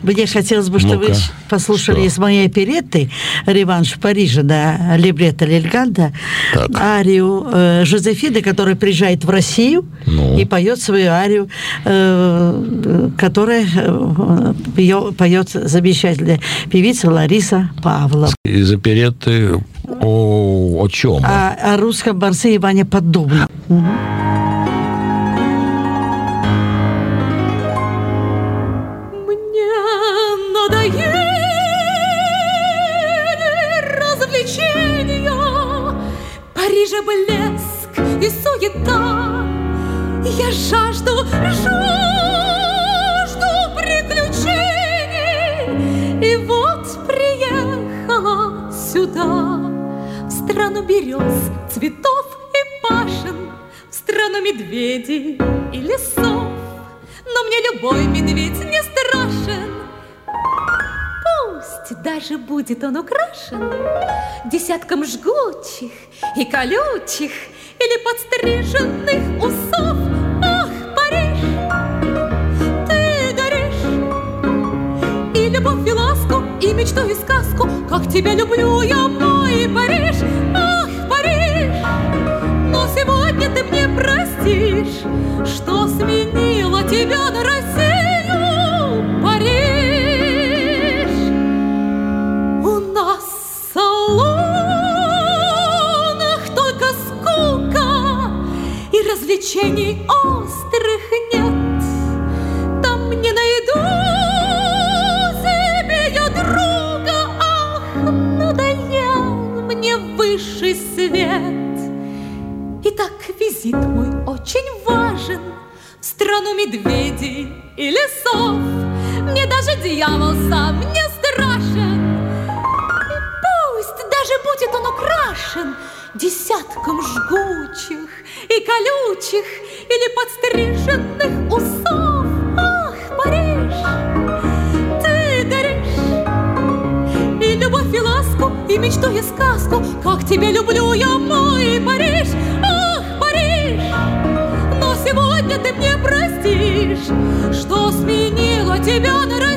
Мне хотелось бы, чтобы вы послушали из моей оперетты «Реванш в Париже», да, либретто Лильгальда, арию Жозефины, которая приезжает в Россию и поет свою арию, которая поет замечательная певица Лариса Павлова. Из оперетты о чем? О русском борце Иване Поддубном. Парижа блеск и суета, я жажду приключений, и вот приехала сюда, в страну берез, цветов и пашен, в страну медведей и лесов. Но мне любой медведь не страшен, пусть даже будет он украшен десятком жгучих и колючих или подстриженных усов. Ах, Париж, ты горишь, и любовь, и ласку, и мечту, и сказку, как тебя люблю я, мой Париж. Ах, Париж, но сегодня ты мне простишь, что сменила тебя на Россию, Париж. У нас в салонах только скука, и развлечений острых нет. Там не найду себе я друга. Ах, надоел мне высший свет. Итак, визит мой очень важен в страну медведей и лесов. Мне даже дьявол сам не страшен, даже будет он украшен десятком жгучих и колючих или подстриженных усов. Ах, Париж, ты горишь, и любовь, и ласку, и мечту, и сказку, как тебя люблю я, мой Париж. Ах, Париж, но сегодня ты мне простишь, что сменила тебя на Россию.